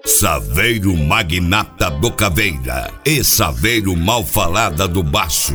Saveiro Magnata do Caveira e Saveiro Malfalada do Baço.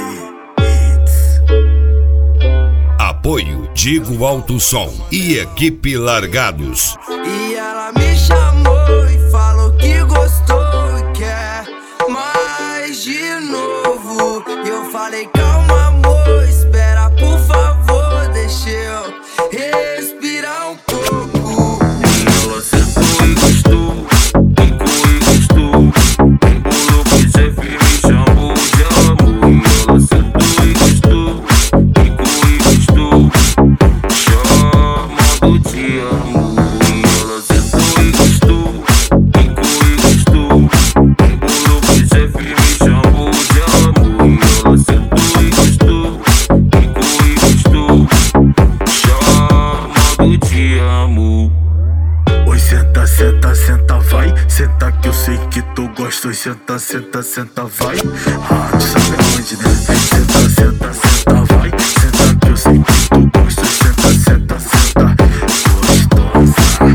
Apoio Digo Alto Som e Equipe Largados. E ela me chamou e falou que gostou e quer mais de novo. E eu falei, calma amor, espera por favor, deixa eu respirar um pouco. E ela sentou e gostou, ficou e gostou, embolou que chefe me chamou de amor. E ela sentou e gostou, ficou e gostou, chamando de amor. E ela sentou e gostou, ficou e gostou, embolou que chefe me chamou de amor. E ela sentou e gostou, ficou e gostou, chamando de amor. Oi, senta, senta, senta, vai. Senta que eu sei que tu gosta. Oi, senta, senta, senta, vai. Ah, tu sabe aonde, né? Senta, senta, senta, vai. Senta que eu sei que tu gosta. Senta, senta, senta, gostosa.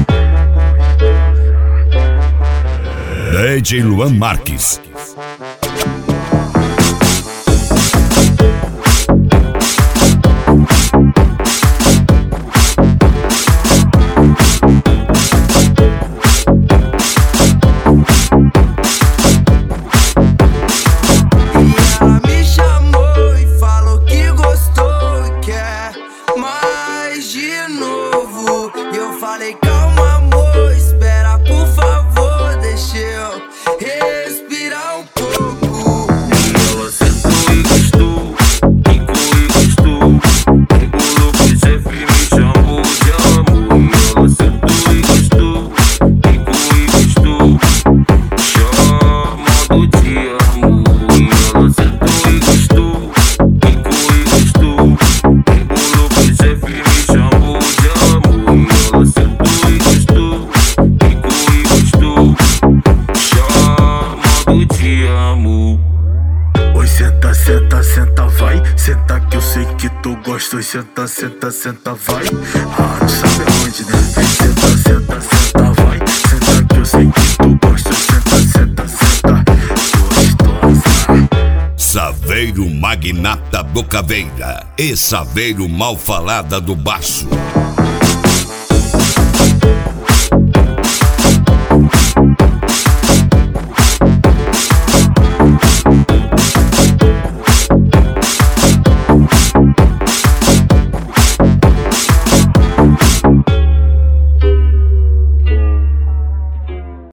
DJ Luan Marques. Ela me chamou e falou que gostou e quer mais de novo. E eu falei, calma amor, espera por favor, deixa eu respirar um pouco. E ela sentou e gostou, ficou e gostou, embolou que chefe me chamou de amor. E ela sentou e gostou, ficou e gostou, chamando de amor. E ela sentou e gostou, ficou e gostou, embolou que chefe me chamou de amor. E ela sentou e gostou, ficou e gostou, chamando de amor. Oi, senta, senta, senta, vai. Senta que eu sei que tu gosta. Oi, senta, senta, senta, vai. Ah, tu sabe aonde, né? Senta, senta, senta, vai. Senta que eu sei que tu gosta. Senta, senta, senta, gostosa. Saveiro Magnata do Caveira e Saveiro Malfalada do Baço.